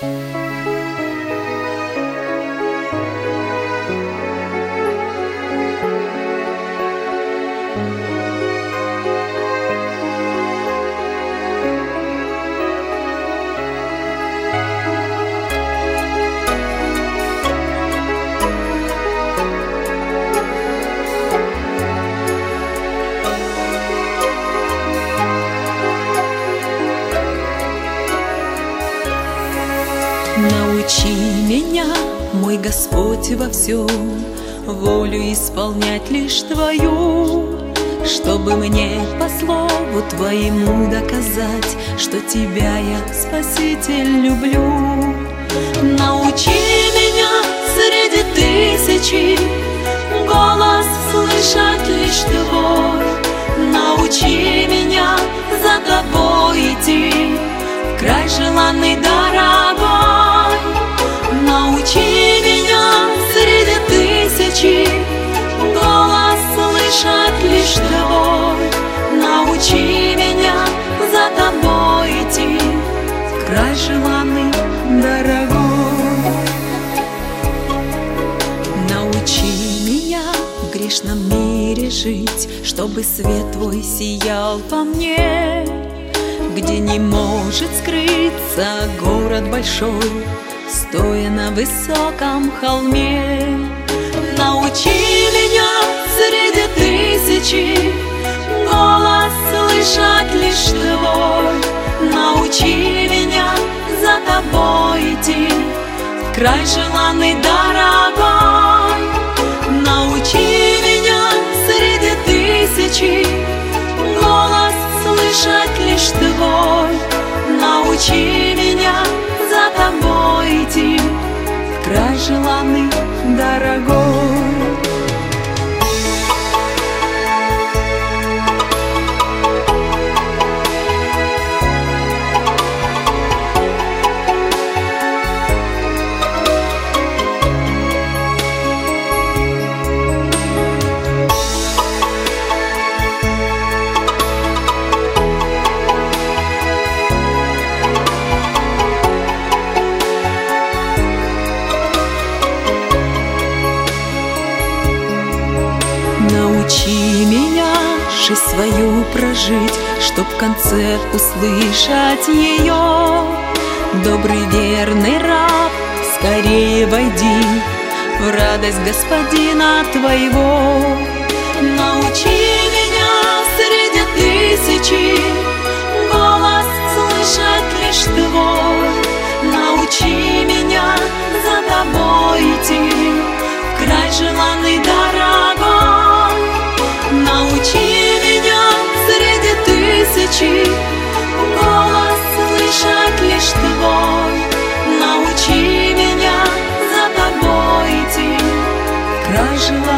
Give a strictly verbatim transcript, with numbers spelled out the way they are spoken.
Научи меня, мой Господь, во всем волю исполнять лишь Твою, чтобы мне по слову Твоему доказать, что Тебя я, Спаситель, люблю. Научи меня среди тысячи голос слышать лишь Твой. Научи меня за Тобой идти в край желанный, дорогой. Научи меня среди тысячи голос слышать лишь Твой. Научи меня за Тобой идти в край желанный, дорогой. Научи меня в грешном мире жить, чтобы свет Твой сиял по мне, где не может скрыться город большой, стоя на высоком холме. Научи меня среди тысячи голос слышать лишь Твой. Научи меня за Тобой идти в край желанный, дорогой. Научи меня среди тысячи голос слышать лишь Твой. Научи меня за Тобой идти в край желанный, дорогой. Научи меня жизнь свою прожить, чтоб в конце услышать ее. Добрый верный раб, скорее войди в радость Господина Твоего. Научи меня среди тысячи голос слышать лишь Твой. Научи меня за Тобой идти в край желанный, дорогой. Научи меня среди тысячи голос слышать лишь Твой. Научи меня за Тобой идти в край желанный,